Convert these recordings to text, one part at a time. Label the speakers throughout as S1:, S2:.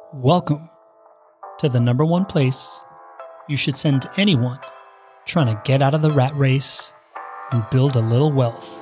S1: Welcome to the number one place you should send anyone trying to get out of the rat race and build a little wealth.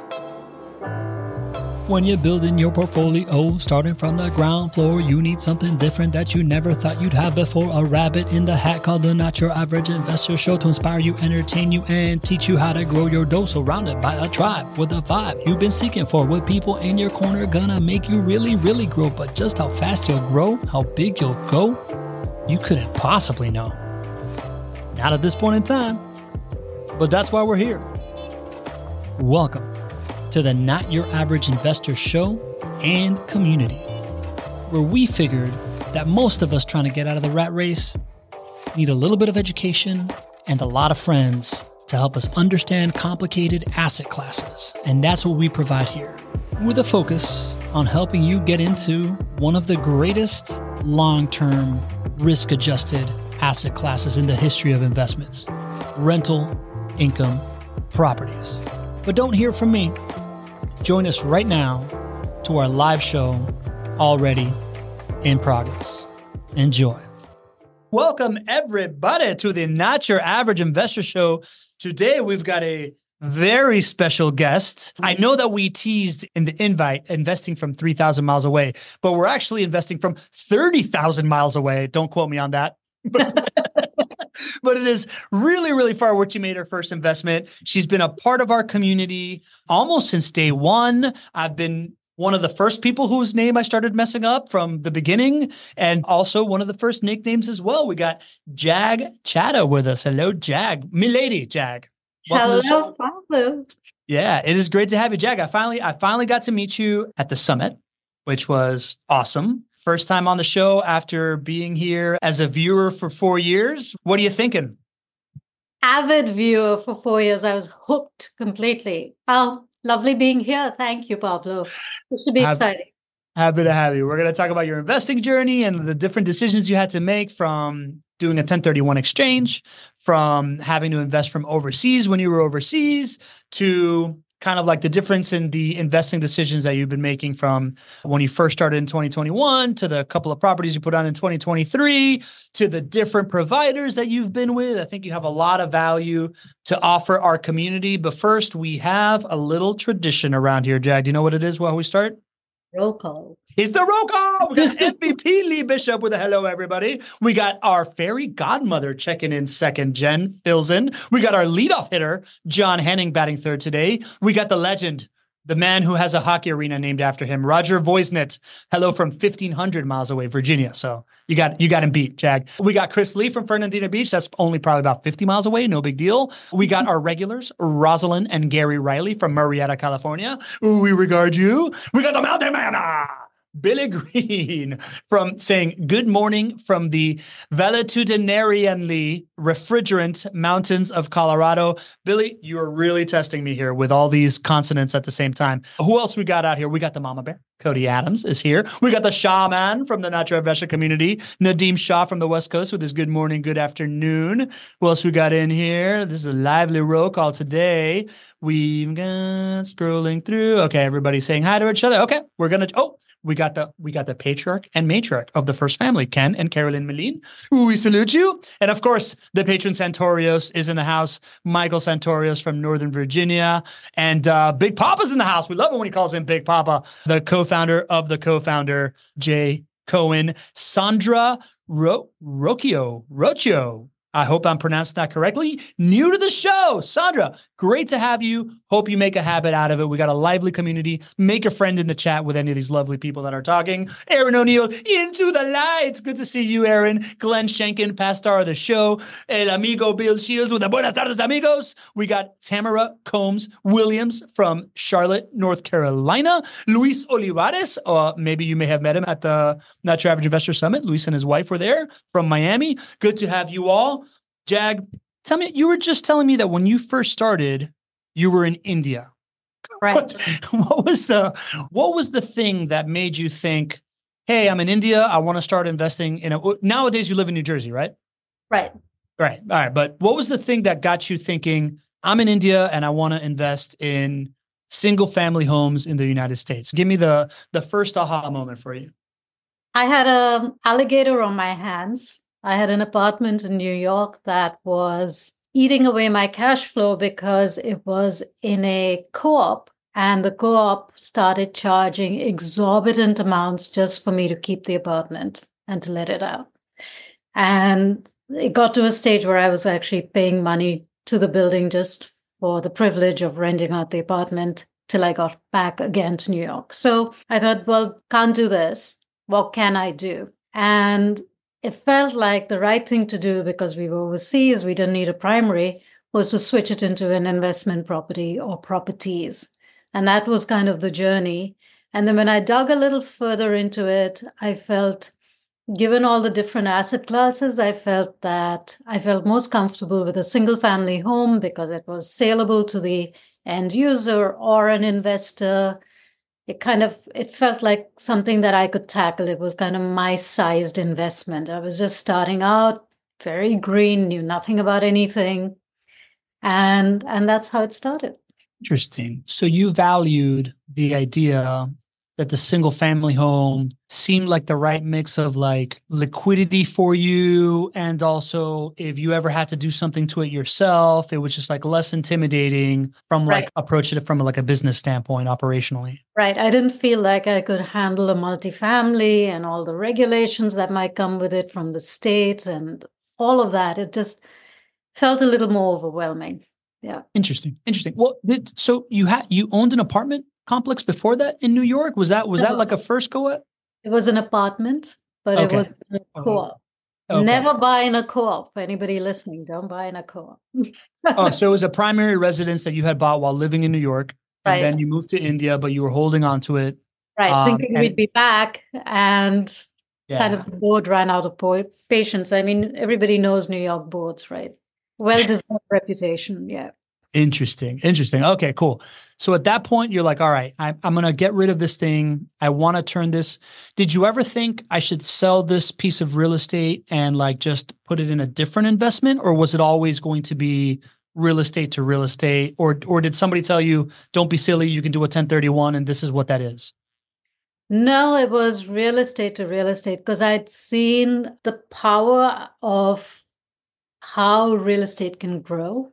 S1: When you're building your portfolio, starting from the ground floor, you need something different that you never thought you'd have before. A rabbit in the hat called the Not Your Average Investor Show to inspire you, entertain you, and teach you how to grow your dough. Surrounded by a tribe with a vibe you've been seeking for, with people in your corner gonna make you really, really grow. But just how fast you'll grow, how big you'll go, you couldn't possibly know. Not at this point in time, but that's why we're here. Welcome to the Not Your Average Investor Show and community, where we figured that most of us trying to get out of the rat race need a little bit of education and a lot of friends to help us understand complicated asset classes. And that's what we provide here, with a focus on helping you get into one of the greatest long-term risk-adjusted asset classes in the history of investments: rental income properties. But don't hear from me. Join us right now to our live show, already in progress. Enjoy. Welcome, everybody, to the Not Your Average Investor Show. Today, we've got a very special guest. I know that we teased in the invite investing from 3,000 miles away, but we're actually investing from 30,000 miles away. Don't quote me on that. But it is really, really far where she made her first investment. She's been a part of our community almost since day one. I've been one of the first people whose name I started messing up from the beginning, and also one of the first nicknames as well. We got Jag Chatta with us. Hello, Jag. Milady, Jag.
S2: Hello, Pablo.
S1: Yeah, it is great to have you, Jag. I finally got to meet you at the summit, which was awesome. First time on the show after being here as a viewer for 4 years. What are you thinking?
S2: Avid viewer for 4 years. I was hooked completely. Oh, lovely being here. Thank you, Pablo. This should be exciting.
S1: Happy to have you. We're going to talk about your investing journey and the different decisions you had to make, from doing a 1031 exchange, from having to invest from overseas when you were overseas, to kind of like the difference in the investing decisions that you've been making from when you first started in 2021 to the couple of properties you put on in 2023 to the different providers that you've been with. I think you have a lot of value to offer our community. But first, we have a little tradition around here, Jag. Do you know what it is while we start?
S2: Roll call.
S1: It's the roll call. We got MVP Lee Bishop with a hello, everybody. We got our fairy godmother checking in second. Jen fills in. We got our leadoff hitter, John Henning, batting third today. We got the legend, the man who has a hockey arena named after him, Roger Voisnett. Hello from 1,500 miles away, Virginia. So you got him beat, Jag. We got Chris Lee from Fernandina Beach. That's only probably about 50 miles away. No big deal. We got our regulars, Rosalind and Gary Riley from Murrieta, California. Ooh, we regard you. We got the Mountain Man, Billy Green, from saying good morning from the valetudinarianly refrigerant mountains of Colorado. Billy, you are really testing me here with all these consonants at the same time. Who else we got out here? We got the Mama Bear. Cody Adams is here. We got the Shaman from the Not Your Investor community, Nadeem Shah from the West Coast with his good morning, good afternoon. Who else we got in here? This is a lively roll call today. We've got scrolling through. Okay, everybody's saying hi to each other. Okay, we're going to, we got the patriarch and matriarch of the first family, Ken and Carolyn Melin. We salute you. And of course, the patron Santorios is in the house. Michael Santorios from Northern Virginia. And Big Papa's in the house. We love it when he calls him Big Papa. The co-founder of the co-founder, Jay Cohen. Sandra Rocchio. I hope I'm pronouncing that correctly. New to the show, Sandra. Great to have you. Hope you make a habit out of it. We got a lively community. Make a friend in the chat with any of these lovely people that are talking. Aaron O'Neill, into the lights. Good to see you, Aaron. Glenn Shankin, past star of the show. El amigo Bill Shields with the Buenas tardes, amigos. We got Tamara Combs Williams from Charlotte, North Carolina. Luis Olivares, maybe you may have met him at the Not Your Average Investor Summit. Luis and his wife were there from Miami. Good to have you all. Jag, tell me, you were just telling me that when you first started, you were in India.
S2: Right.
S1: What was the thing that made you think, hey, I'm in India, I want to start investing in nowadays you live in New Jersey, right?
S2: Right.
S1: Right. All right. But what was the thing that got you thinking, I'm in India and I want to invest in single family homes in the United States? Give me the first aha moment for you.
S2: I had an alligator on my hands. I had an apartment in New York that was eating away my cash flow because it was in a co-op, and the co-op started charging exorbitant amounts just for me to keep the apartment and to let it out. And it got to a stage where I was actually paying money to the building just for the privilege of renting out the apartment till I got back again to New York. So I thought, well, can't do this. What can I do? And it felt like the right thing to do, because we were overseas, we didn't need a primary, was to switch it into an investment property or properties. And that was kind of the journey. And then when I dug a little further into it, I felt, given all the different asset classes, I felt most comfortable with a single family home because it was saleable to the end user or an investor. It felt like something that I could tackle. It was kind of my sized investment. I was just starting out, very green, knew nothing about anything. And that's how it started.
S1: Interesting. So you valued the idea that the single family home seemed like the right mix of like liquidity for you. And also if you ever had to do something to it yourself, it was just like less intimidating from like approaching it from like a business standpoint operationally.
S2: Right. I didn't feel like I could handle a multifamily and all the regulations that might come with it from the state and all of that. It just felt a little more overwhelming. Yeah.
S1: Interesting. Well, so you owned an apartment complex before that in New York? Was that like a first go at?
S2: It was an apartment, but it was a co-op. Okay. Never buy in a co-op. For anybody listening, don't buy in a co-op.
S1: So it was a primary residence that you had bought while living in New York, and then you moved to India, but you were holding on to it.
S2: Right, thinking we'd be back, and kind of the board ran out of patience. I mean, everybody knows New York boards, right? Well-deserved reputation, yeah.
S1: Interesting. Okay, cool. So at that point, you're like, all right, I'm going to get rid of this thing. I want to turn this. Did you ever think I should sell this piece of real estate and like just put it in a different investment? Or was it always going to be real estate to real estate? Or did somebody tell you, don't be silly, you can do a 1031 and this is what that is?
S2: No, it was real estate to real estate because I'd seen the power of how real estate can grow,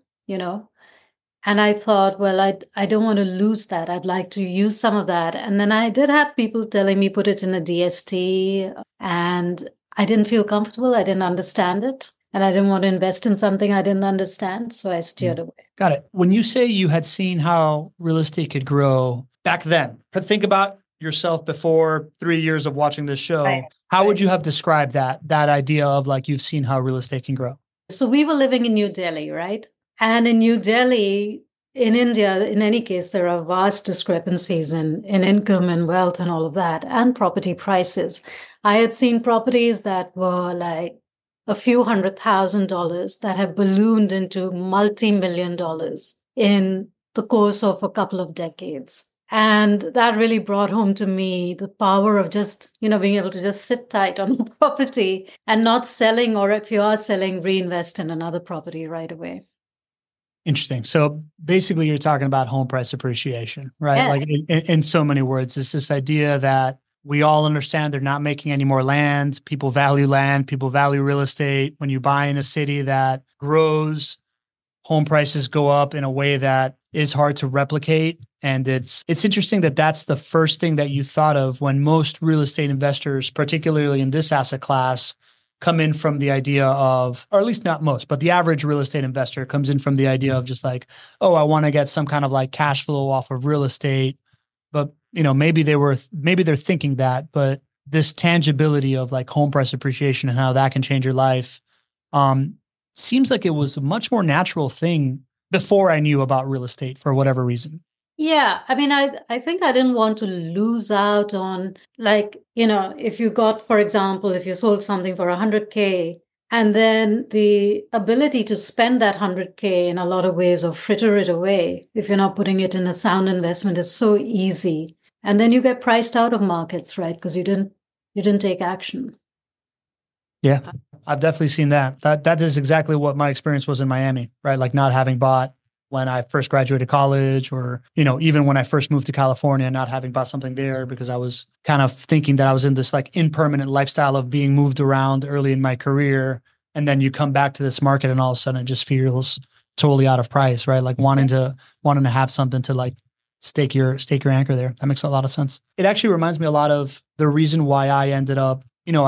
S2: And I thought, well, I don't want to lose that. I'd like to use some of that. And then I did have people telling me put it in a DST, and I didn't feel comfortable. I didn't understand it. And I didn't want to invest in something I didn't understand. So I steered away.
S1: Got it. When you say you had seen how real estate could grow back then, think about yourself before 3 years of watching this show. Right. How would you have described that idea of like you've seen how real estate can grow?
S2: So we were living in New Delhi, right? And in New Delhi, in India, in any case, there are vast discrepancies in income and wealth and all of that, and property prices. I had seen properties that were like a few $100,000 that have ballooned into multi-million dollars in the course of a couple of decades. And that really brought home to me the power of just, being able to just sit tight on a property and not selling, or if you are selling, reinvest in another property right away.
S1: Interesting. So basically you're talking about home price appreciation, right? Yeah. Like in so many words, it's this idea that we all understand they're not making any more land. People value land. People value real estate. When you buy in a city that grows, home prices go up in a way that is hard to replicate. And it's interesting that that's the first thing that you thought of when most real estate investors, particularly in this asset class, come in from the idea of, or at least not most, but the average real estate investor comes in from the idea of just like, oh, I want to get some kind of like cash flow off of real estate. But, maybe they're thinking that, but this tangibility of like home price appreciation and how that can change your life seems like it was a much more natural thing before I knew about real estate for whatever reason.
S2: Yeah. I mean, I think I didn't want to lose out on, like, if you got, for example, if you sold something for 100K and then the ability to spend that 100K in a lot of ways or fritter it away, if you're not putting it in a sound investment, is so easy. And then you get priced out of markets, right? Because you didn't take action.
S1: Yeah, I've definitely seen that. That is exactly what my experience was in Miami, right? Like not having bought when I first graduated college, or, even when I first moved to California, not having bought something there because I was kind of thinking that I was in this like impermanent lifestyle of being moved around early in my career. And then you come back to this market and all of a sudden it just feels totally out of price, right? Like wanting to have something to like stake your anchor there. That makes a lot of sense. It actually reminds me a lot of the reason why I ended up,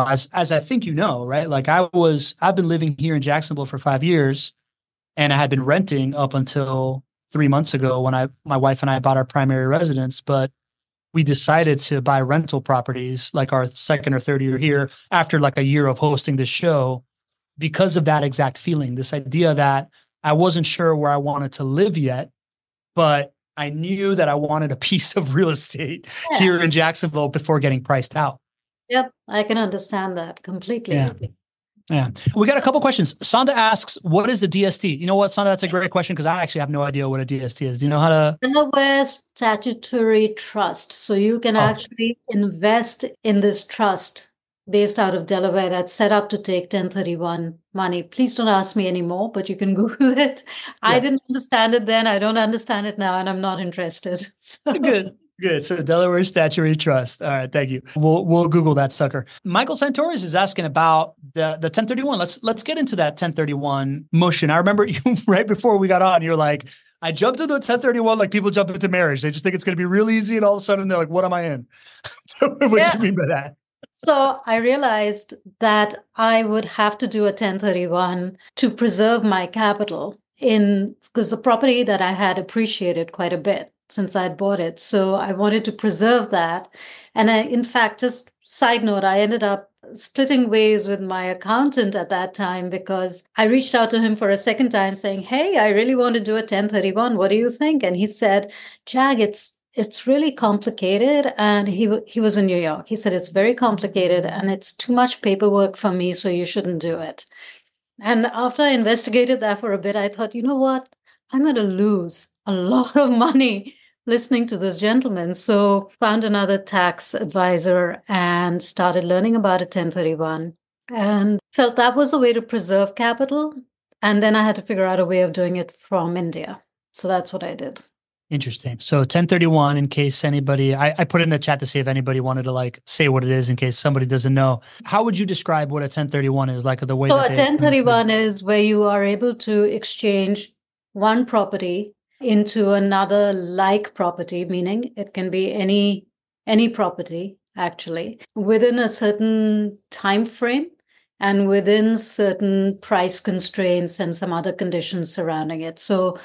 S1: as I think right? Like I've been living here in Jacksonville for 5 years, and I had been renting up until 3 months ago when my wife and I bought our primary residence. But we decided to buy rental properties like our second or third year here after like a year of hosting this show, because of that exact feeling, this idea that I wasn't sure where I wanted to live yet, but I knew that I wanted a piece of real estate here in Jacksonville before getting priced out.
S2: Yep, I can understand that completely.
S1: Yeah. We got a couple questions. Sonda asks, what is the DST? You know what, Sonda, that's a great question because I actually have no idea what a DST is. Do you know how to?
S2: Delaware Statutory Trust. So you can actually invest in this trust based out of Delaware that's set up to take 1031 money. Please don't ask me anymore, but you can Google it. Yeah. I didn't understand it then. I don't understand it now, and I'm not interested. So.
S1: Good. So the Delaware Statutory Trust. All right. Thank you. We'll Google that sucker. Michael Santoris is asking about the 1031. Let's get into that 1031 motion. I remember you right before we got on, you're like, I jumped into 1031 like people jump into marriage. They just think it's going to be real easy, and all of a sudden they're like, what am I in? So what do you mean by that?
S2: So I realized that I would have to do a 1031 to preserve my capital because the property that I had appreciated quite a bit since I'd bought it. So I wanted to preserve that. And in fact, just side note, I ended up splitting ways with my accountant at that time because I reached out to him for a second time saying, hey, I really want to do a 1031. What do you think? And he said, Jag, it's really complicated. And he was in New York. He said, it's very complicated and it's too much paperwork for me, so you shouldn't do it. And after I investigated that for a bit, I thought, you know what? I'm going to lose a lot of money listening to this gentleman. So found another tax advisor and started learning about a 1031 and felt that was the way to preserve capital. And then I had to figure out a way of doing it from India. So that's what I did.
S1: Interesting. So 1031, in case anybody, I put it in the chat to see if anybody wanted to like say what it is in case somebody doesn't know. How would you describe what a 1031 is, like the way
S2: that a 1031 is where you are able to exchange one property into another like property, meaning it can be any property actually within a certain time frame and within certain price constraints and some other conditions surrounding it. So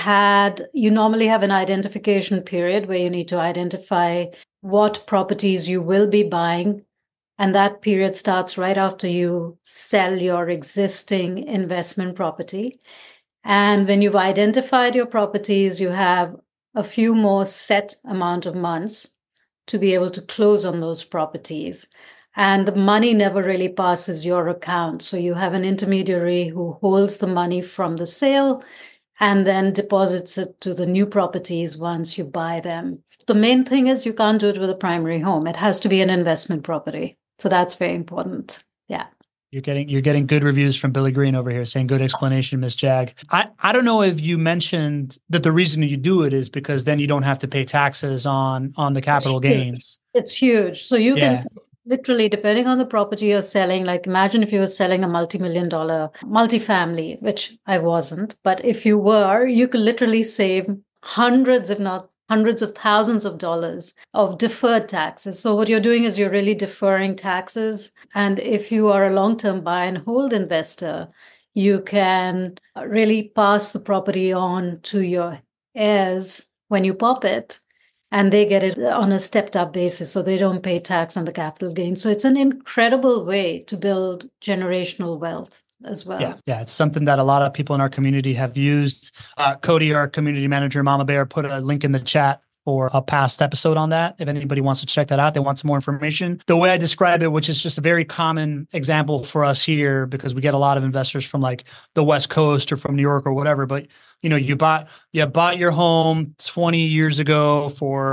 S2: you normally have an identification period where you need to identify what properties you will be buying. And that period starts right after you sell your existing investment property. And when you've identified your properties, you have a few more set amount of months to be able to close on those properties. And the money never really passes your account. So you have an intermediary who holds the money from the sale and then deposits it to the new properties once you buy them. The main thing is you can't do it with a primary home. It has to be an investment property. So that's very important. Yeah.
S1: You're getting good reviews from Billy Green over here saying good explanation, Miss Jag. I don't know if you mentioned that the reason you do it is because then you don't have to pay taxes on the capital gains.
S2: It's huge. So you can literally, depending on the property you're selling, like imagine if you were selling a multi-million-dollar multifamily, which I wasn't, but if you were, you could literally save hundreds, if not hundreds of thousands of dollars of deferred taxes. So what you're doing is you're really deferring taxes. And if you are a long-term buy and hold investor, you can really pass the property on to your heirs when you pop it, and they get it on a stepped up basis. So they don't pay tax on the capital gain. So it's an incredible way to build generational wealth as well.
S1: Yeah. It's something that a lot of people in our community have used. Cody, our community manager, Mama Bear, put a link in the chat for a past episode on that. If anybody wants to check that out, they want some more information. The way I describe it, which is just a very common example for us here, because we get a lot of investors from like the West Coast or from New York or whatever. But you bought your home 20 years ago for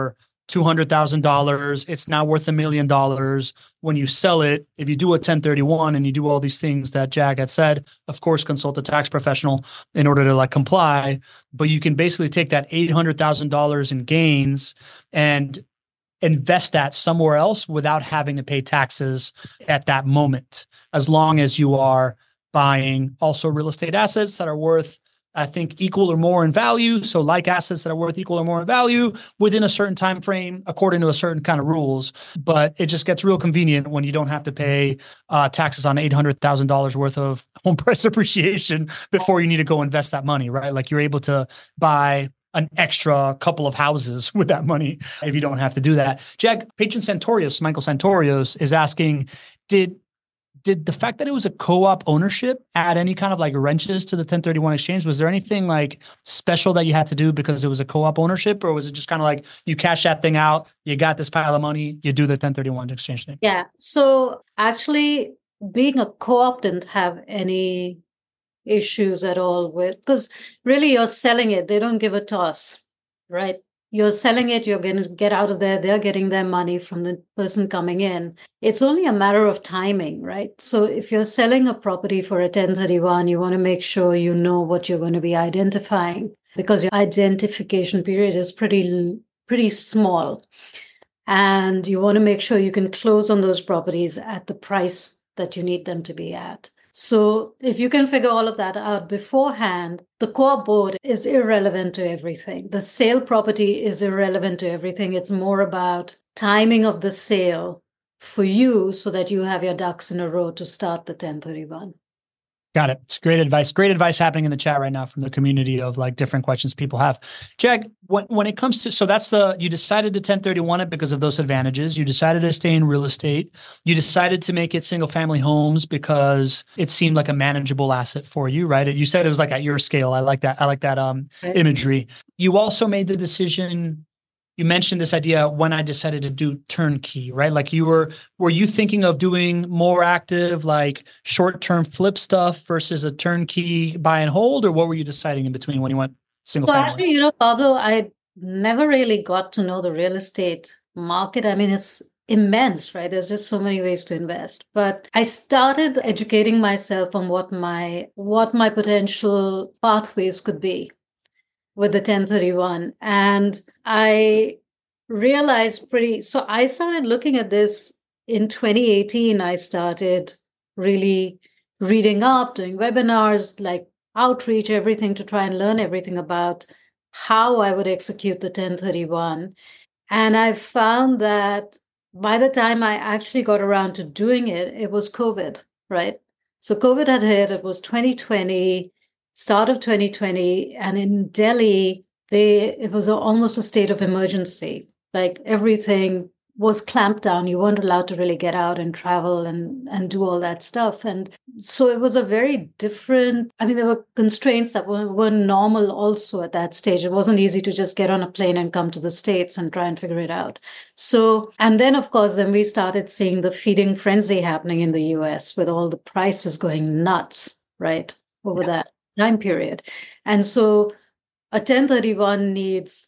S1: $200,000. It's now worth $1 million. When you sell it, if you do a 1031 and you do all these things that Jag had said, of course, consult a tax professional in order to like comply. But you can basically take that $800,000 in gains and invest that somewhere else without having to pay taxes at that moment, as long as you are buying also real estate assets that are worth, I think, equal or more in value. So like assets that are worth equal or more in value within a certain time frame, according to a certain kind of rules. But it just gets real convenient when you don't have to pay taxes on $800,000 worth of home price appreciation before you need to go invest that money, right? Like you're able to buy an extra couple of houses with that money if you don't have to do that. Jag, patron Santorius, Michael Santorius, is asking, did the fact that it was a co-op ownership add any kind of like wrenches to the 1031 exchange? Was there anything like special that you had to do because it was a co-op ownership, or was it just kind of like you cash that thing out, you got this pile of money, you do the 1031 exchange thing?
S2: Yeah. So actually being a co-op didn't have any issues at all with, because really you're selling it. They don't give a toss, right? You're selling it, you're going to get out of there. They're getting their money from the person coming in. It's only a matter of timing, right? So if you're selling a property for a 1031, you want to make sure you know what you're going to be identifying, because your identification period is pretty small. And you want to make sure you can close on those properties at the price that you need them to be at. So if you can figure all of that out beforehand, the co-op board is irrelevant to everything. The sale property is irrelevant to everything. It's more about timing of the sale for you so that you have your ducks in a row to start the 1031.
S1: Got it. It's great advice. Great advice happening in the chat right now from the community of like different questions people have. Jag, when it comes to, so that's you decided to 1031 it because of those advantages. You decided to stay in real estate. You decided to make it single family homes because it seemed like a manageable asset for you, right? You said it was like at your scale. I like that.
S2: Right.
S1: Imagery. You also made the decision. You mentioned this idea when I decided to do turnkey, right? Like were you thinking of doing more active, like short-term flip stuff versus a turnkey buy and hold, or what were you deciding in between when you went single family?
S2: Actually, Pablo, I never really got to know the real estate market. I mean, it's immense, right? There's just so many ways to invest. But I started educating myself on what my potential pathways could be with the 1031. And I realized so I started looking at this in 2018. I started really reading up, doing webinars, like outreach, everything to try and learn everything about how I would execute the 1031. And I found that by the time I actually got around to doing it, it was COVID, right? So COVID had hit, it was 2020, start of 2020, and in Delhi, it was almost a state of emergency. Like everything was clamped down. You weren't allowed to really get out and travel and do all that stuff. And so it was a very different, I mean, there were constraints that were normal also at that stage. It wasn't easy to just get on a plane and come to the States and try and figure it out. So, and then of course, then we started seeing the feeding frenzy happening in the US with all the prices going nuts, right, over that time period. And so a 1031 needs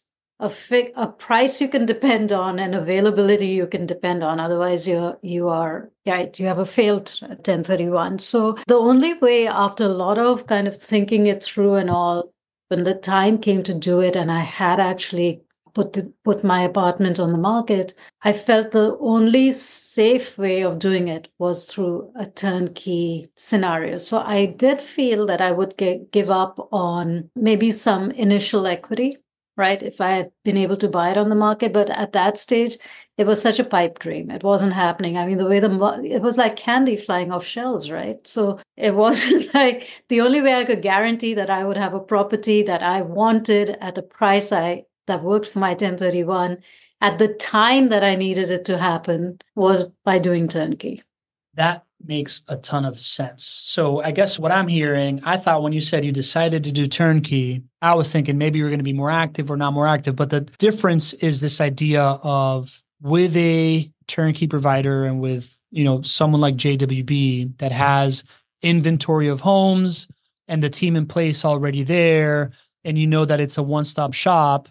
S2: a price you can depend on and availability you can depend on. Otherwise, you have a failed 1031. So the only way, after a lot of kind of thinking it through and all, when the time came to do it, and I had actually put my apartment on the market, I felt the only safe way of doing it was through a turnkey scenario. So I did feel that I would give up on maybe some initial equity, right, if I had been able to buy it on the market. But at that stage, it was such a pipe dream. It wasn't happening. I mean, the way it was like candy flying off shelves, right? So it wasn't like the only way I could guarantee that I would have a property that I wanted at a price that worked for my 1031 at the time that I needed it to happen was by doing turnkey.
S1: That makes a ton of sense. So I guess what I'm hearing, I thought when you said you decided to do turnkey, I was thinking maybe you're going to be more active or not more active. But the difference is this idea of with a turnkey provider and with, someone like JWB that has inventory of homes and the team in place already there, and that it's a one-stop shop,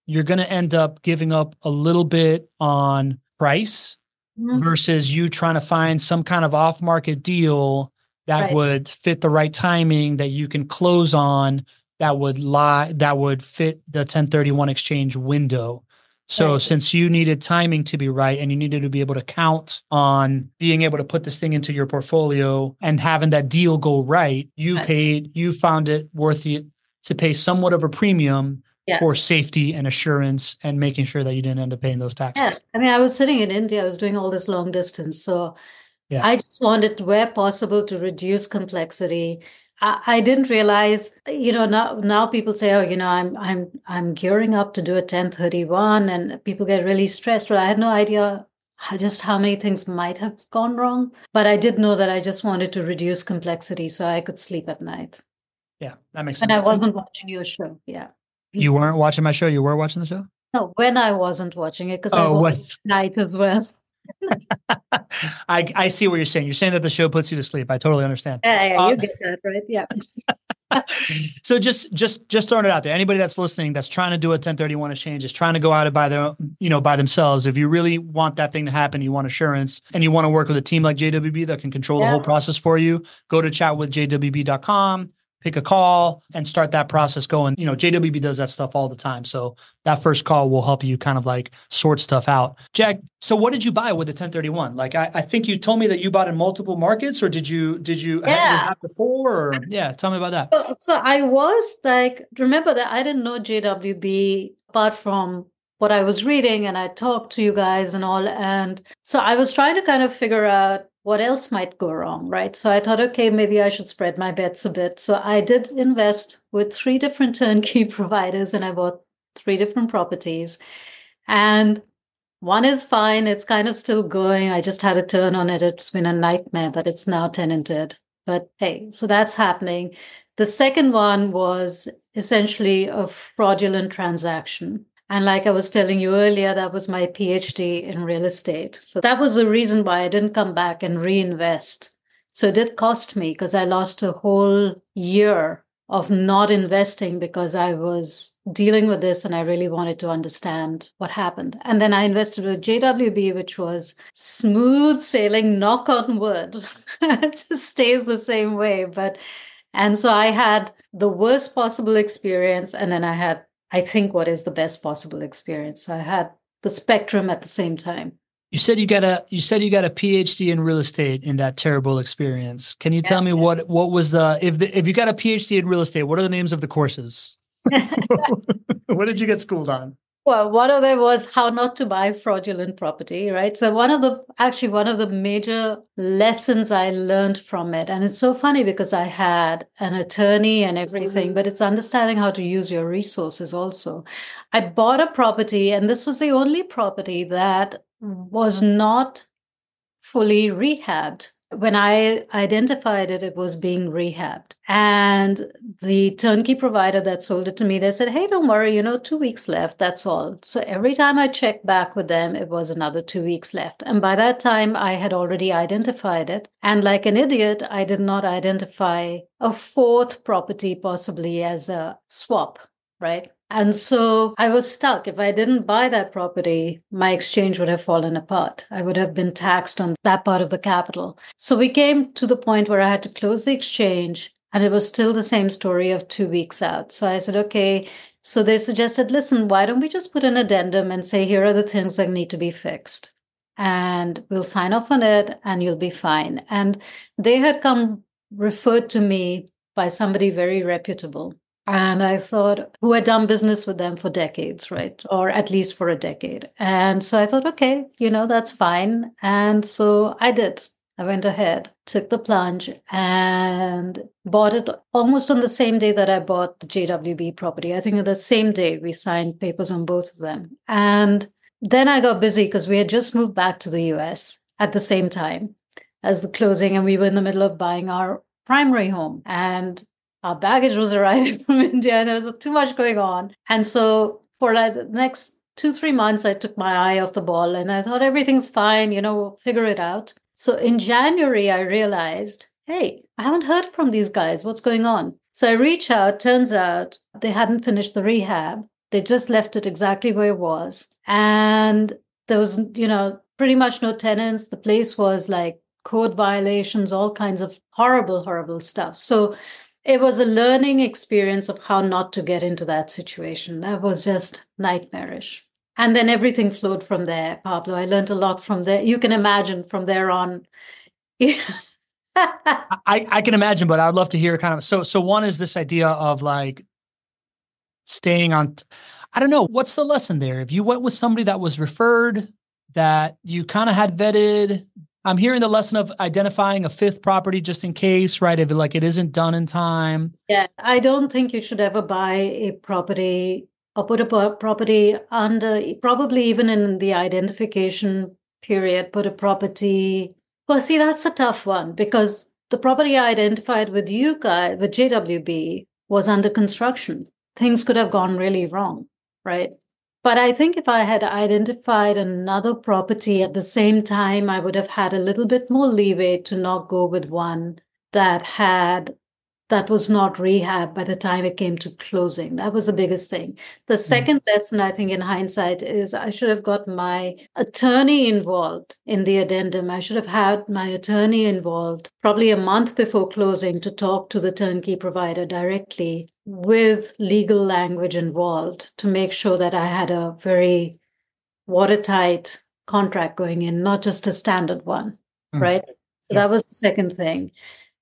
S1: you're going to end up giving up a little bit on price versus you trying to find some kind of off-market deal that would fit the right timing that you can close on that would fit the 1031 exchange window. So since you needed timing to be right and you needed to be able to count on being able to put this thing into your portfolio and having that deal go right, you found it worth it to pay somewhat of a premium for safety and assurance and making sure that you didn't end up paying those taxes.
S2: Yeah. I mean, I was sitting in India, I was doing all this long distance. So I just wanted, where possible, to reduce complexity. I didn't realize, now people say, oh, I'm gearing up to do a 1031 and people get really stressed. But I had no idea just how many things might have gone wrong. But I did know that I just wanted to reduce complexity so I could sleep at night.
S1: Yeah, that makes sense.
S2: And I wasn't watching your show. Yeah.
S1: You weren't watching my show? You were watching the show?
S2: No, when I wasn't watching it, because I watched at night as well.
S1: I see what you're saying. You're saying that the show puts you to sleep. I totally understand.
S2: Yeah, you get that, right? Yeah.
S1: So just throwing it out there. Anybody that's listening that's trying to do a 1031 exchange, is trying to go out it by by themselves. If you really want that thing to happen, you want assurance, and you want to work with a team like JWB that can control the whole process for you, go to chatwithjwb.com. Pick a call and start that process going. JWB does that stuff all the time. So that first call will help you kind of like sort stuff out. Jack, so what did you buy with the 1031? Like, I think you told me that you bought in multiple markets, or did you have that before? Or tell me about that.
S2: So I was like, remember that I didn't know JWB apart from what I was reading, and I talked to you guys and all. And so I was trying to kind of figure out what else might go wrong, right? So I thought, okay, maybe I should spread my bets a bit. So I did invest with 3 different turnkey providers, and I bought 3 different properties. And one is fine. It's kind of still going. I just had a turn on it. It's been a nightmare, but it's now tenanted. But hey, so that's happening. The second one was essentially a fraudulent transaction. And like I was telling you earlier, that was my PhD in real estate. So that was the reason why I didn't come back and reinvest. So it did cost me, because I lost a whole year of not investing because I was dealing with this and I really wanted to understand what happened. And then I invested with JWB, which was smooth sailing, knock on wood. It just stays the same way. And so I had the worst possible experience, and then I had, I think, what is the best possible experience. So I had the spectrum at the same time.
S1: You said you got a PhD in real estate in that terrible experience. Can you tell me what was if you got a PhD in real estate, what are the names of the courses? What did you get schooled on?
S2: Well, one of them was how not to buy fraudulent property, right? So one of the major lessons I learned from it, and it's so funny because I had an attorney and everything, but it's understanding how to use your resources also. I bought a property, and this was the only property that was not fully rehabbed. When I identified it, it was being rehabbed. And the turnkey provider that sold it to me, they said, hey, don't worry, 2 weeks left, that's all. So every time I checked back with them, it was another 2 weeks left. And by that time, I had already identified it. And like an idiot, I did not identify a 4th property possibly as a swap, right? And so I was stuck. If I didn't buy that property, my exchange would have fallen apart. I would have been taxed on that part of the capital. So we came to the point where I had to close the exchange, and it was still the same story of 2 weeks out. So I said, okay. So they suggested, listen, why don't we just put an addendum and say, here are the things that need to be fixed, and we'll sign off on it and you'll be fine. And they had come referred to me by somebody very reputable. And I thought, who had done business with them for decades, right? Or at least for a decade. And so I thought, okay, that's fine. And so I did. I went ahead, took the plunge, and bought it almost on the same day that I bought the JWB property. I think on the same day we signed papers on both of them. And then I got busy because we had just moved back to the US at the same time as the closing. And we were in the middle of buying our primary home. And our baggage was arriving from India, and there was too much going on. And so for like the next 2-3 months, I took my eye off the ball, and I thought everything's fine, we'll figure it out. So in January, I realized, hey, I haven't heard from these guys. What's going on? So I reach out. Turns out they hadn't finished the rehab. They just left it exactly where it was. And there was, pretty much no tenants. The place was like code violations, all kinds of horrible, horrible stuff. So it was a learning experience of how not to get into that situation. That was just nightmarish. And then everything flowed from there, Pablo. I learned a lot from there. You can imagine from there on.
S1: I can imagine, but I'd love to hear kind of, so one is this idea of like staying on, I don't know, what's the lesson there? If you went with somebody that was referred, that you kind of had vetted, I'm hearing the lesson of identifying a fifth property just in case, right? If it isn't done in time.
S2: Yeah, I don't think you should ever buy a property or put a property under, probably even in the identification period, put a property. Well, see, that's a tough one because the property I identified with you guys, with JWB, was under construction. Things could have gone really wrong, right? But I think if I had identified another property at the same time, I would have had a little bit more leeway to not go with one that was not rehab by the time it came to closing. That was the biggest thing. The second lesson, I think, in hindsight, is I should have got my attorney involved in the addendum. I should have had my attorney involved probably a month before closing to talk to the turnkey provider directly with legal language involved to make sure that I had a very watertight contract going in, not just a standard one, right? So that was the second thing.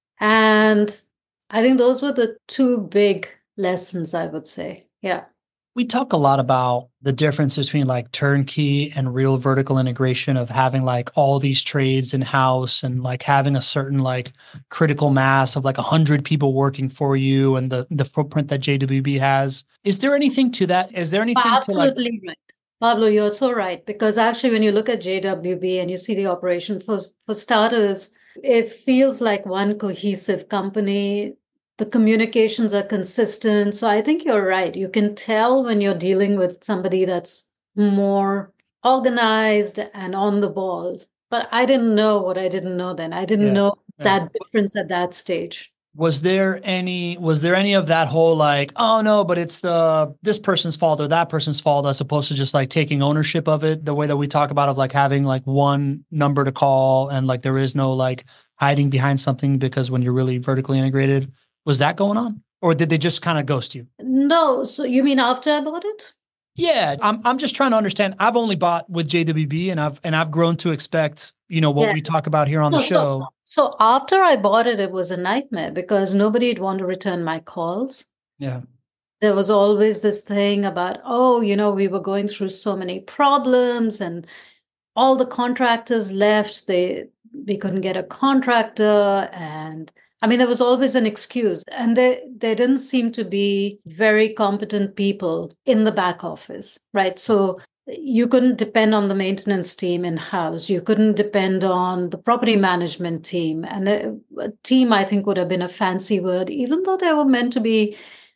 S2: And I think those were the two big lessons, I would say. Yeah.
S1: We talk a lot about the difference between like turnkey and real vertical integration of having like all these trades in house and like having a certain like critical mass of like 100 people working for you and the footprint that JWB has. Is there anything to that? Is there anything
S2: Absolutely right. Pablo, you're so right. Because actually, when you look at JWB and you see the operation, for starters, it feels like one cohesive company. The communications are consistent. So I think you're right. You can tell when you're dealing with somebody that's more organized and on the ball. But I didn't know what I didn't know then. I didn't know that difference at that stage.
S1: Was there any of that whole like, oh no, but it's this person's fault or that person's fault, as opposed to just like taking ownership of it, the way that we talk about of like having like one number to call and like there is no like hiding behind something, because when you're really vertically integrated, was that going on? Or did they just kind of ghost you?
S2: No. So you mean after I bought it?
S1: Yeah, I'm just trying to understand. I've only bought with JWB and I've grown to expect, what we talk about here on the show.
S2: So after I bought it, it was a nightmare because nobody'd want to return my calls.
S1: Yeah.
S2: There was always this thing about, we were going through so many problems and all the contractors left. We couldn't get a contractor. And I mean, there was always an excuse. And there didn't seem to be very competent people in the back office, right? So you couldn't depend on the maintenance team in-house. You couldn't depend on the property management team. And a team, I think, would have been a fancy word, even though they were meant to be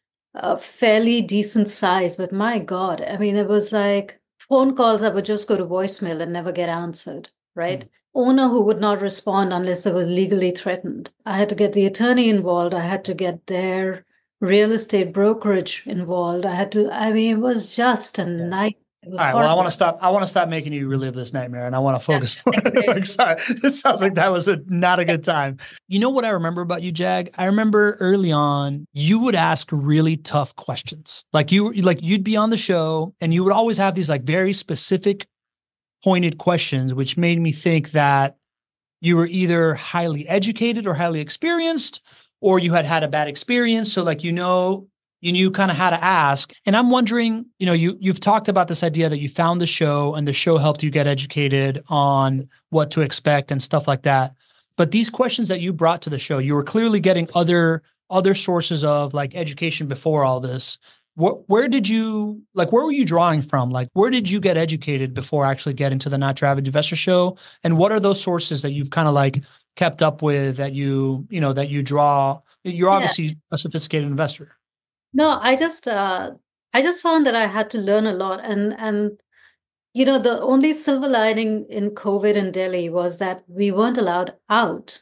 S2: a fairly decent size. But my God, I mean, it was like phone calls that would just go to voicemail and never get answered, right? Mm-hmm. Owner who would not respond unless they were legally threatened. I had to get the attorney involved. I had to get their real estate brokerage involved. It was just a night.
S1: All right. Well, I want to stop making you relive this nightmare, and I want to focus. Sorry, this sounds like that was not a good time. You know what I remember about you, Jag? I remember early on, you would ask really tough questions. You'd be on the show, and you would always have these like very specific, pointed questions, which made me think that you were either highly educated or highly experienced, or you had a bad experience. So you knew kind of how to ask. And I'm wondering, you've talked about this idea that you found the show and the show helped you get educated on what to expect and stuff like that. But these questions that you brought to the show, you were clearly getting other sources of like education before all this. Where were you drawing from? Like, where did you get educated before actually getting to the Not Your Average Investor show? And what are those sources that you've kind of like kept up with that that you draw? You're obviously a sophisticated investor.
S2: No, I just found that I had to learn a lot, and the only silver lining in COVID in Delhi was that we weren't allowed out,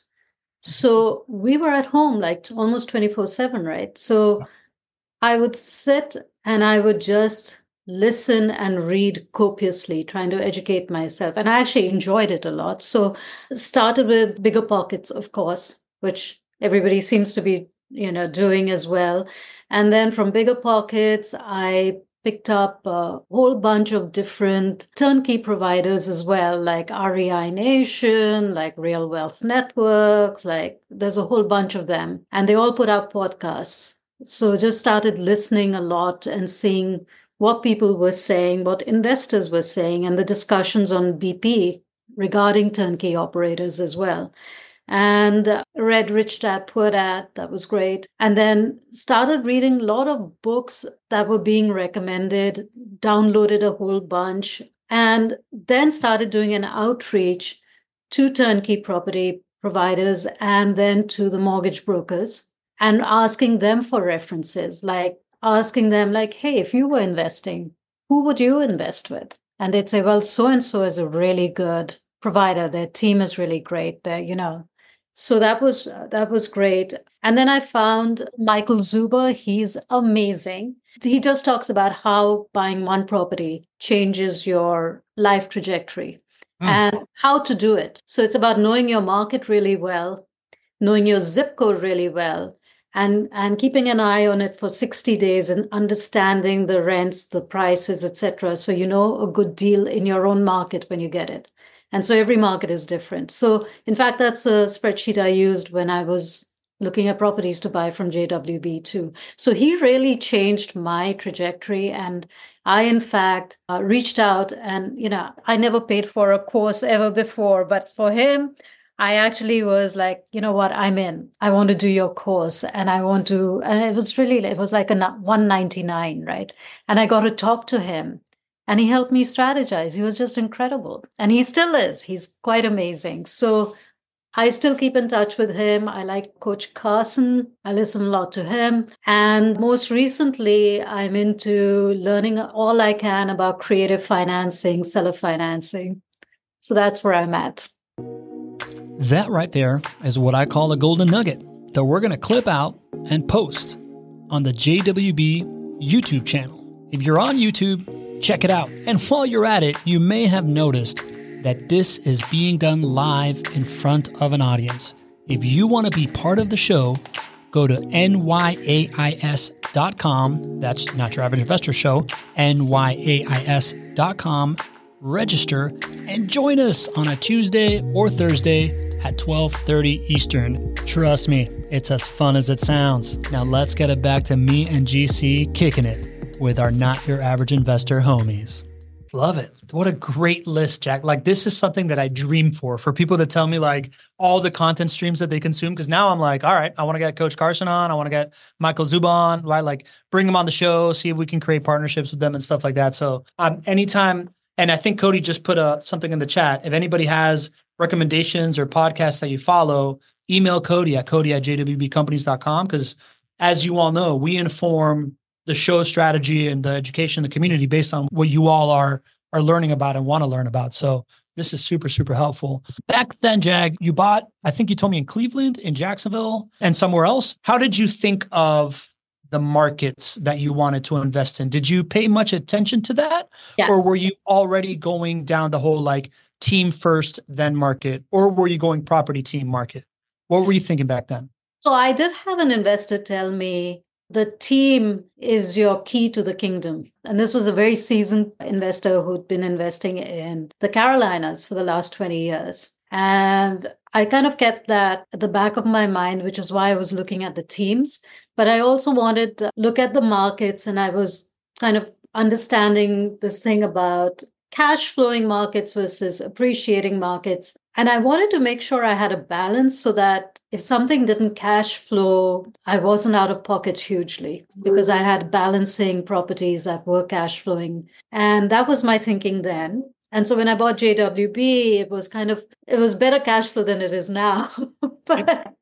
S2: so we were at home like almost 24/7, right? So I would sit and I would just listen and read copiously, trying to educate myself. And I actually enjoyed it a lot. So started with Bigger Pockets, of course, which everybody seems to be, doing as well. And then from Bigger Pockets, I picked up a whole bunch of different turnkey providers as well, like REI Nation, like Real Wealth Network, like there's a whole bunch of them. And they all put out podcasts. So just started listening a lot and seeing what people were saying, what investors were saying, and the discussions on BP regarding turnkey operators as well. And read Rich Dad Poor Dad. That was great. And then started reading a lot of books that were being recommended, downloaded a whole bunch, and then started doing an outreach to turnkey property providers and then to the mortgage brokers and asking them for references, like asking them like, hey, if you were investing, who would you invest with? And they'd say, well, so-and-so is a really good provider. Their team is really great. So that was great. And then I found Michael Zuber. He's amazing. He just talks about how buying one property changes your life trajectory and how to do it. So it's about knowing your market really well, knowing your zip code really well, and keeping an eye on it for 60 days and understanding the rents, the prices, etc. So you know a good deal in your own market when you get it. And so every market is different. So in fact, that's a spreadsheet I used when I was looking at properties to buy from JWB too. So he really changed my trajectory. And I, in fact, reached out and, I never paid for a course ever before, but for him, I actually was like, you know what, I'm in. I want to do your course and it was like a $199, right? And I got to talk to him and he helped me strategize. He was just incredible. And he still is. He's quite amazing. So I still keep in touch with him. I like Coach Carson. I listen a lot to him. And most recently, I'm into learning all I can about creative financing, seller financing. So that's where I'm at.
S1: That right there is what I call a golden nugget that we're going to clip out and post on the JWB YouTube channel. If you're on YouTube, check it out. And while you're at it, you may have noticed that this is being done live in front of an audience. If you want to be part of the show, go to nyais.com. That's Not Your Average Investor Show, nyais.com. Register and join us on a Tuesday or Thursday at 12:30 Eastern. Trust me, it's as fun as it sounds. Now let's get it back to me and GC kicking it with our Not Your Average Investor homies. Love it. What a great list, Jack. Like, this is something that I dream for people to tell me like all the content streams that they consume. Cause now I'm like, all right, I want to get Coach Carson on. I want to get Michael Zuber on, right? Like bring them on the show, see if we can create partnerships with them and stuff like that. So anytime, and I think Cody just put something in the chat. If anybody has recommendations or podcasts that you follow, email Cody at jwbcompanies.com. Because as you all know, we inform the show strategy and the education of the community based on what you all are learning about and want to learn about. So this is super, super helpful. Back then, Jag, you bought, I think you told me in Cleveland, in Jacksonville, and somewhere else. How did you think of the markets that you wanted to invest in? Did you pay much attention to that?
S2: Yes.
S1: Or were you already going down the whole like team first, then market? Or were you going property team market? What were you thinking back then?
S2: So I did have an investor tell me the team is your key to the kingdom. And this was a very seasoned investor who'd been investing in the Carolinas for the last 20 years. And I kind of kept that at the back of my mind, which is why I was looking at the teams. But I also wanted to look at the markets, and I was kind of understanding this thing about cash flowing markets versus appreciating markets. And I wanted to make sure I had a balance so that if something didn't cash flow, I wasn't out of pocket hugely because I had balancing properties that were cash flowing. And that was my thinking then. And so when I bought JWB, it was better cash flow than it is now. but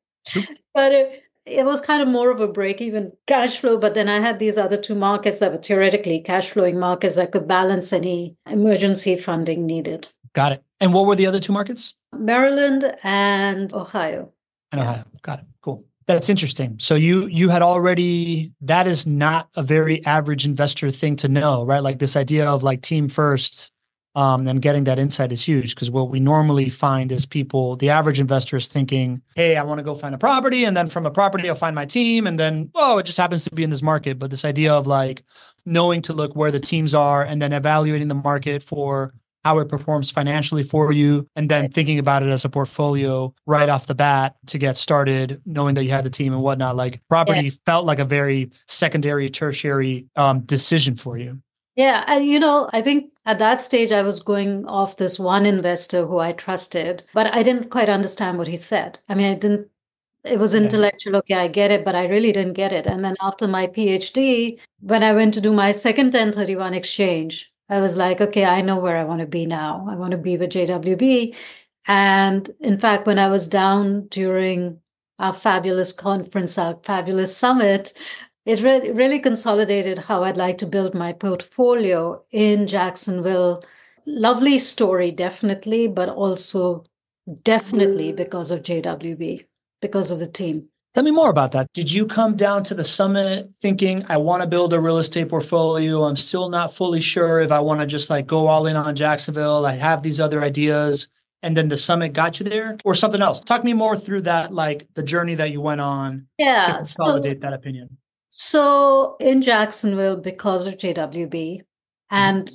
S2: it was kind of more of a break-even cash flow. But then I had these other two markets that were theoretically cash flowing markets that could balance any emergency funding needed.
S1: Got it. And what were the other two markets?
S2: Maryland and Ohio.
S1: And Ohio. Got it. Cool. That's interesting. So you had already, that is not a very average investor thing to know, right? Like this idea of like team first, and getting that insight is huge, because what we normally find is people, the average investor is thinking, hey, I want to go find a property, and then from a property, I'll find my team. And then, oh, it just happens to be in this market. But this idea of like knowing to look where the teams are and then evaluating the market for how it performs financially for you, and then thinking about it as a portfolio right off the bat to get started, knowing that you had the team and whatnot. Like property felt like a very secondary, tertiary decision for you.
S2: Yeah, I think at that stage I was going off this one investor who I trusted, but I didn't quite understand what he said. I mean, it was intellectual, okay, I get it, but I really didn't get it. And then after my PhD, when I went to do my second 1031 exchange, I was like, okay, I know where I want to be now. I want to be with JWB. And in fact, when I was down during our fabulous conference, our fabulous summit, it really consolidated how I'd like to build my portfolio in Jacksonville. Lovely story, definitely, but also definitely because of JWB, because of the team.
S1: Tell me more about that. Did you come down to the summit thinking, I want to build a real estate portfolio? I'm still not fully sure if I want to just like go all in on Jacksonville. I have these other ideas. And then the summit got you there, or something else? Talk me more through that, like the journey that you went on to consolidate that opinion.
S2: So in Jacksonville, because of JWB and,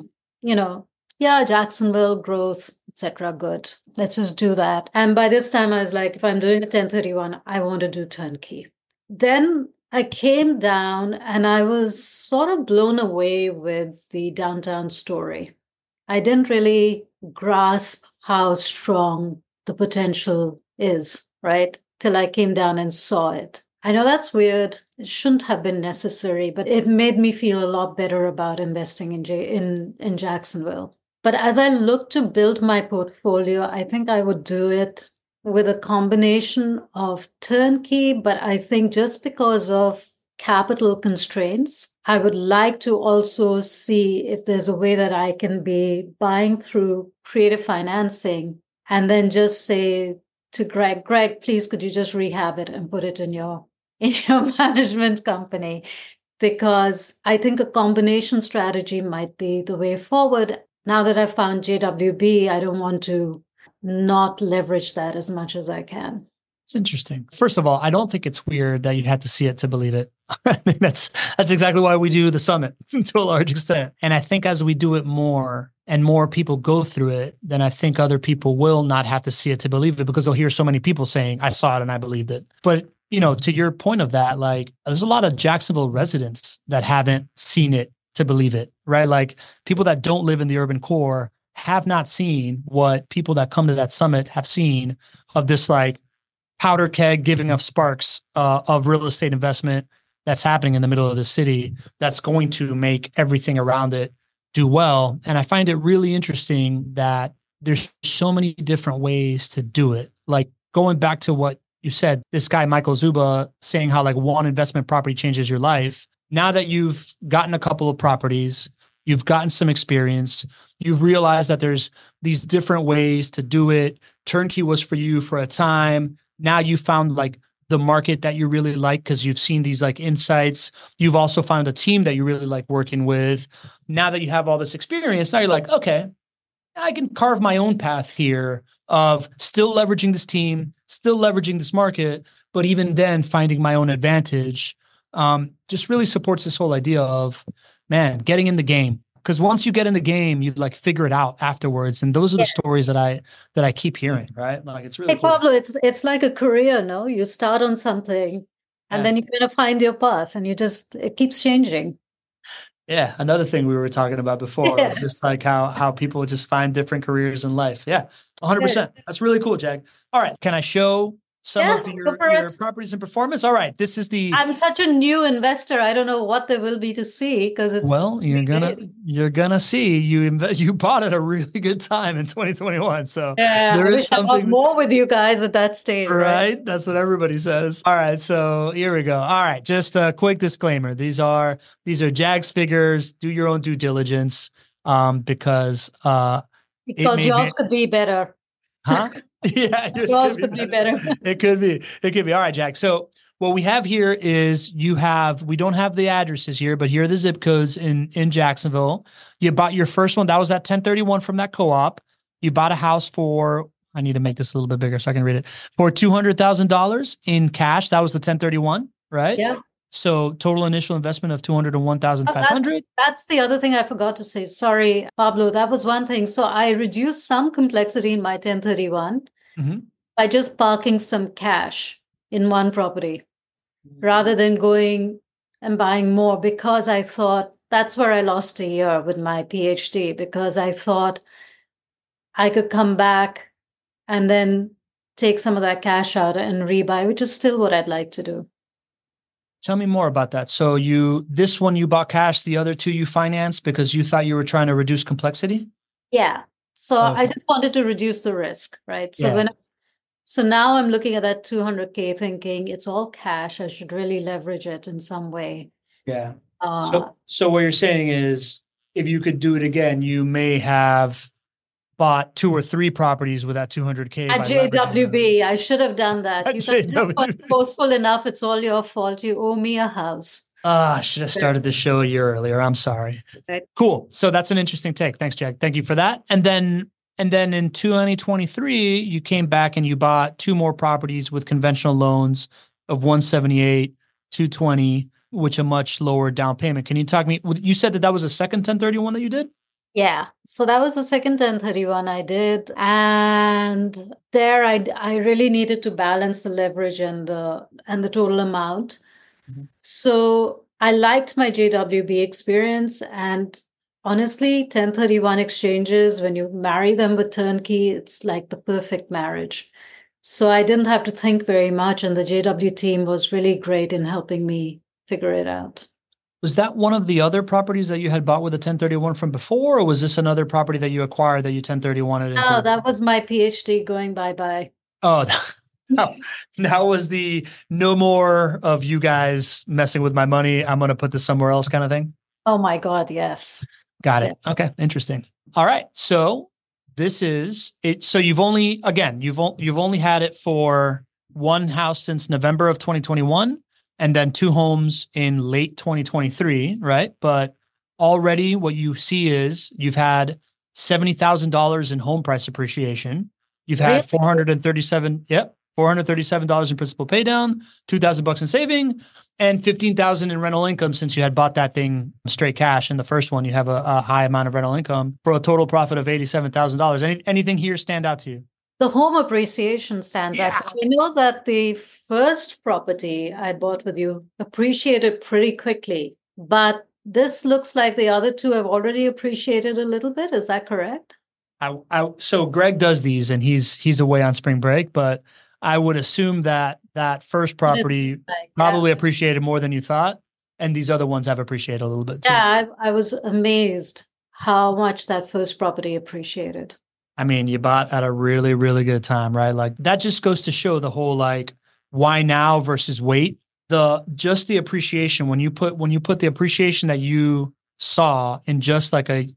S2: Jacksonville growth, etc. Good. Let's just do that. And by this time I was like, if I'm doing a 1031, I want to do turnkey. Then I came down and I was sort of blown away with the downtown story. I didn't really grasp how strong the potential is, right? Till I came down and saw it. I know that's weird. It shouldn't have been necessary, but it made me feel a lot better about investing in Jacksonville. But as I look to build my portfolio, I think I would do it with a combination of turnkey, but I think just because of capital constraints, I would like to also see if there's a way that I can be buying through creative financing and then just say to Greg, please, could you just rehab it and put it in your management company? Because I think a combination strategy might be the way forward. Now that I've found JWB, I don't want to not leverage that as much as I can.
S1: It's interesting. First of all, I don't think it's weird that you had to see it to believe it. I think that's exactly why we do the summit to a large extent. And I think as we do it more and more people go through it, then I think other people will not have to see it to believe it, because they'll hear so many people saying, I saw it and I believed it. But, to your point of that, like there's a lot of Jacksonville residents that haven't seen it to believe it, right? Like people that don't live in the urban core have not seen what people that come to that summit have seen of this like powder keg giving off sparks of real estate investment that's happening in the middle of the city that's going to make everything around it do well. And I find it really interesting that there's so many different ways to do it. Like going back to what you said, this guy, Michael Zuba, saying how like one investment property changes your life. Now that you've gotten a couple of properties, you've gotten some experience, you've realized that there's these different ways to do it. Turnkey was for you for a time. Now you found like the market that you really like because you've seen these like insights. You've also found a team that you really like working with. Now that you have all this experience, now you're like, okay, I can carve my own path here of still leveraging this team, still leveraging this market, but even then finding my own advantage. Just really supports this whole idea of, man, getting in the game. Because once you get in the game, you like figure it out afterwards. And those are the stories that I keep hearing, right? Like it's really
S2: cool. Pablo, it's like a career, no? You start on something and then you're going to find your path and it keeps changing.
S1: Yeah. Another thing we were talking about before is just like how people just find different careers in life. Yeah. 100%. That's really cool, Jag. All right. Can I show some of your properties and performance? All right. This is
S2: I'm such a new investor. I don't know what there will be to see because it's.
S1: Well, you're gonna see you bought at a really good time in 2021. So
S2: there is something more with you guys at that stage.
S1: Right? That's what everybody says. All right. So here we go. All right. Just a quick disclaimer. These are Jag's figures. Do your own due diligence. Because
S2: yours could be better.
S1: Huh? Yeah,
S2: yours could be better.
S1: It could be. All right, Jag. So what we have here is we don't have the addresses here, but here are the zip codes in Jacksonville. You bought your first one. That was that 1031 from that co-op. You bought a house for, I need to make this a little bit bigger so I can read it, for $200,000 in cash. That was the 1031, right?
S2: Yeah.
S1: So total initial investment of $201,500.
S2: That's the other thing I forgot to say. Sorry, Pablo, that was one thing. So I reduced some complexity in my 1031 by just parking some cash in one property rather than going and buying more, because I thought that's where I lost a year with my PhD, because I thought I could come back and then take some of that cash out and rebuy, which is still what I'd like to do.
S1: Tell me more about that. So this one you bought cash, the other two you financed because you thought you were trying to reduce complexity?
S2: Yeah. So I just wanted to reduce the risk, right? So
S1: Yeah.
S2: So now I'm looking at that 200K thinking it's all cash. I should really leverage it in some way.
S1: Yeah. So what you're saying is if you could do it again, you may have bought 2 or 3 properties with that 200K.
S2: At JWB, I should have done that. You guys weren't forceful enough. It's all your fault. You owe me a house.
S1: I should have started the show a year earlier. I'm sorry.
S2: Right.
S1: Cool. So that's an interesting take. Thanks, Jack. Thank you for that. And then in 2023, you came back and you bought 2 more properties with conventional loans of 178, 220, which a much lower down payment. Can you talk me? You said that was a second 1031 that you did?
S2: Yeah. So that was the second 1031 I did. And there I really needed to balance the leverage and the total amount. So I liked my JWB experience, and honestly, 1031 exchanges, when you marry them with turnkey, it's like the perfect marriage. So I didn't have to think very much, and the JW team was really great in helping me figure it out.
S1: Was that one of the other properties that you had bought with a 1031 from before, or was this another property that you acquired that you 1031'd into?
S2: No, that was my PhD going bye-bye.
S1: Oh, that was the no more of you guys messing with my money. I'm going to put this somewhere else kind of thing.
S2: Oh my God, yes.
S1: Got it. Yeah. Okay, interesting. All right, so this is it. So you've only had it for one house since November of 2021. And then 2 homes in late 2023, right? But already what you see is you've had $70,000 in home price appreciation. You've had $437 in principal pay down, $2,000 in saving, and $15,000 in rental income since you had bought that thing straight cash. In the first one, you have a high amount of rental income for a total profit of $87,000. Anything here stand out to you?
S2: The home appreciation stands out. I know that the first property I bought with you appreciated pretty quickly, but this looks like the other 2 have already appreciated a little bit. Is that correct?
S1: So Greg does these, and he's away on spring break, but I would assume that first property probably appreciated more than you thought, and these other ones have appreciated a little bit too.
S2: Yeah, I was amazed how much that first property appreciated.
S1: I mean, you bought at a really, really good time, right? Like that just goes to show the whole why now versus wait. Just the appreciation when you put the appreciation that you saw in just 2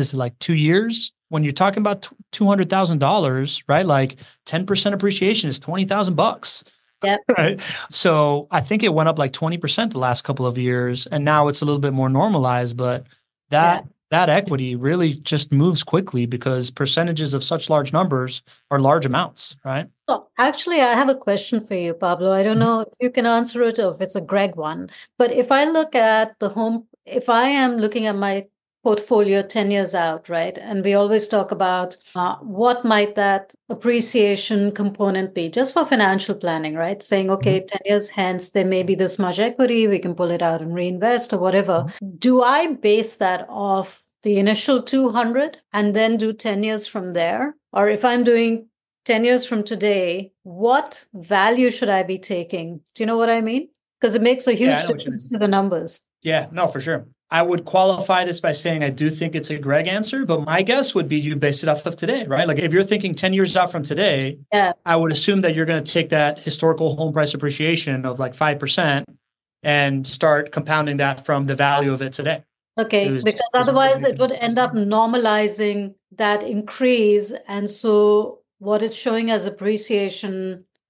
S1: years. When you're talking about $200,000, right? Like 10% appreciation is $20,000.
S2: Yep.
S1: Right. So I think it went up like 20% the last couple of years, and now it's a little bit more normalized. But that equity really just moves quickly because percentages of such large numbers are large amounts, right?
S2: So actually, I have a question for you, Pablo. I don't know if you can answer it or if it's a Greg one. But if I look at if I am looking at my portfolio 10 years out, right? And we always talk about what might that appreciation component be just for financial planning, right? Saying, okay, 10 years hence, there may be this much equity, we can pull it out and reinvest or whatever. Do I base that off the initial 200 and then do 10 years from there? Or if I'm doing 10 years from today, what value should I be taking? Do you know what I mean? Because it makes a huge difference to the numbers.
S1: Yeah, no, for sure. I would qualify this by saying I do think it's a Greg answer, but my guess would be you base it off of today, right? Like if you're thinking 10 years out from today, I would assume that you're going to take that historical home price appreciation of 5% and start compounding that from the value of it today.
S2: Okay, because otherwise it would end up normalizing that increase. And so what it's showing as appreciation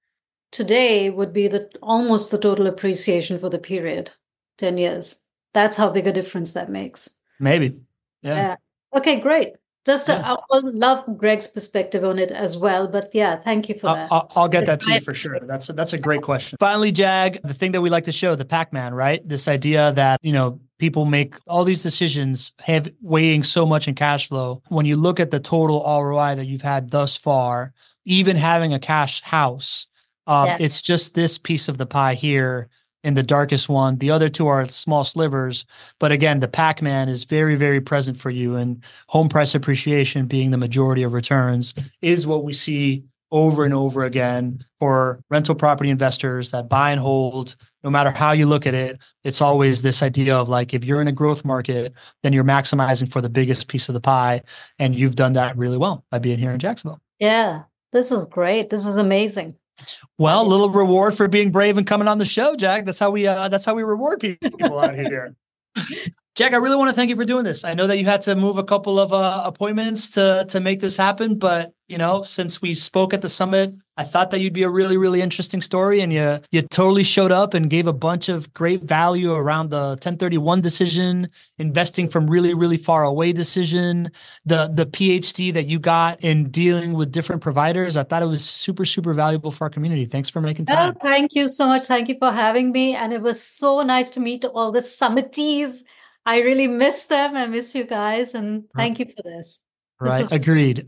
S2: today would be almost the total appreciation for the period, 10 years. That's how big a difference that makes.
S1: Maybe. Yeah.
S2: Okay, great. I love Greg's perspective on it as well. But yeah, thank you for that.
S1: I'll get that to you for sure. That's a great question. Finally, Jag, the thing that we like to show, the Pac-Man, right? This idea that, people make all these decisions weighing so much in cash flow. When you look at the total ROI that you've had thus far, even having a cash house, it's just this piece of the pie here in the darkest one. The other two are small slivers. But again, the Pac-Man is very, very present for you. And home price appreciation being the majority of returns is what we see over and over again for rental property investors that buy and hold. No matter how you look at it, it's always this idea of like, if you're in a growth market, then you're maximizing for the biggest piece of the pie. And you've done that really well by being here in Jacksonville.
S2: Yeah, this is great. This is amazing.
S1: Well, a little reward for being brave and coming on the show, Jag. That's how we reward people out here. Jag, I really want to thank you for doing this. I know that you had to move a couple of appointments to make this happen, but since we spoke at the summit, I thought that you'd be a really, really interesting story, and you totally showed up and gave a bunch of great value around the 1031 decision, investing from really, really far away decision, the PhD that you got in dealing with different providers. I thought it was super, super valuable for our community. Thanks for making time.
S2: Oh, thank you so much. Thank you for having me. And it was so nice to meet all the summittees. I really miss them. I miss you guys. And thank you for this.
S1: Right. Agreed.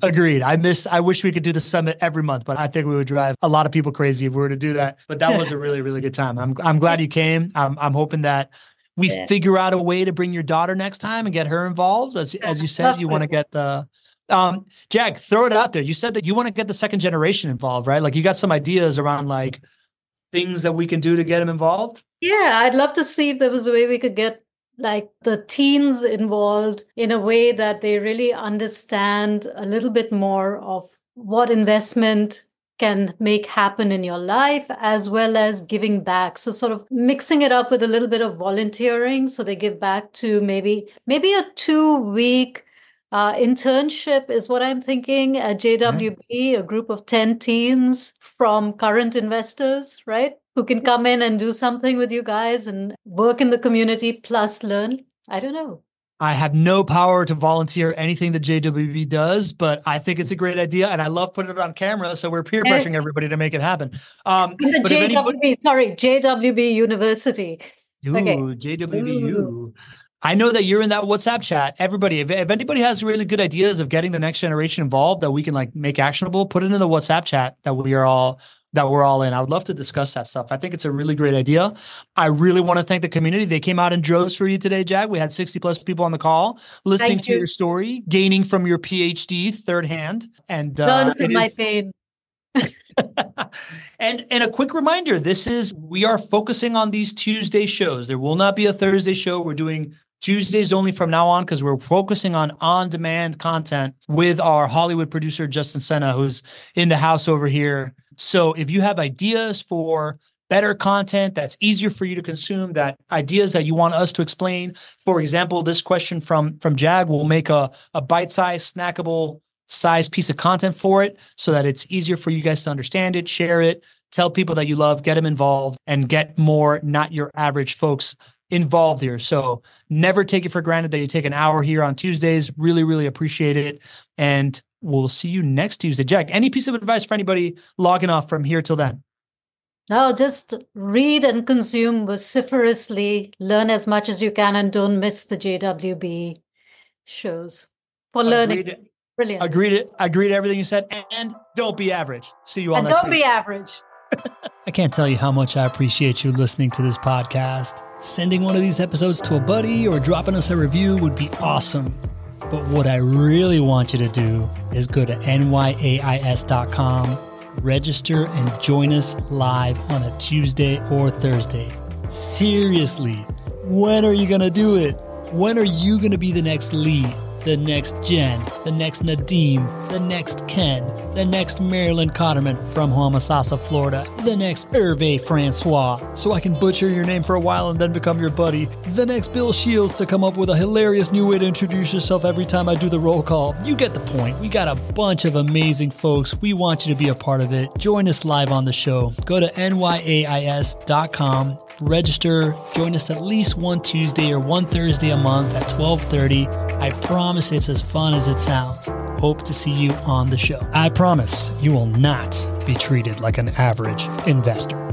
S1: I wish we could do the summit every month, but I think we would drive a lot of people crazy if we were to do that. But that was a really, really good time. I'm glad you came. I'm hoping that we figure out a way to bring your daughter next time and get her involved. As you said, you want to get the Jag, throw it out there. You said that you want to get the second generation involved, right? Like you got some ideas around like things that we can do to get them involved.
S2: Yeah, I'd love to see if there was a way we could get like the teens involved in a way that they really understand a little bit more of what investment can make happen in your life, as well as giving back. So sort of mixing it up with a little bit of volunteering. So they give back to maybe a 2-week internship is what I'm thinking at JWB, a group of 10 teens from current investors, right? Who can come in and do something with you guys and work in the community plus learn. I don't know.
S1: I have no power to volunteer anything that JWB does, but I think it's a great idea. And I love putting it on camera. So we're peer pressuring everybody to make it happen.
S2: JWB University.
S1: Ooh, okay. JWBU. I know that you're in that WhatsApp chat. Everybody, if anybody has really good ideas of getting the next generation involved that we can like make actionable, put it in the WhatsApp chat that we're all in. I would love to discuss that stuff. I think it's a really great idea. I really want to thank the community. They came out in droves for you today, Jag. We had 60 plus people on the call listening to your story, gaining from your PhD third hand. And
S2: none from my pain.
S1: And a quick reminder, we are focusing on these Tuesday shows. There will not be a Thursday show. We're doing Tuesdays only from now on because we're focusing on-demand content with our Hollywood producer, Justin Senna, who's in the house over here. So if you have ideas for better content that's easier for you to consume, that ideas that you want us to explain, for example, this question from Jag, will make a bite-sized, snackable size piece of content for it so that it's easier for you guys to understand it, share it, tell people that you love, get them involved, and get more not your average folks involved here. So never take it for granted that you take an hour here on Tuesdays. Really, really appreciate it. And we'll see you next Tuesday. Jag, any piece of advice for anybody logging off from here till then?
S2: No, just read and consume vociferously, learn as much as you can, and don't miss the JWB shows for learning. Brilliant.
S1: Agreed to everything you said. And don't be average. See you all next week.
S2: Don't be average.
S1: I can't tell you how much I appreciate you listening to this podcast. Sending one of these episodes to a buddy or dropping us a review would be awesome. But what I really want you to do is go to nyais.com, register, and join us live on a Tuesday or Thursday. Seriously, when are you going to do it? When are you going to be the next lead? the next Jen, the next Nadim, the next Ken, the next Marilyn Cotterman from Homosassa, Florida, the next Hervé Francois, so I can butcher your name for a while and then become your buddy, the next Bill Shields to come up with a hilarious new way to introduce yourself every time I do the roll call. You get the point. We got a bunch of amazing folks. We want you to be a part of it. Join us live on the show. Go to nyais.com. Register, join us at least one Tuesday or one Thursday a month at 12:30. I promise it's as fun as it sounds. Hope to see you on the show. I promise you will not be treated like an average investor.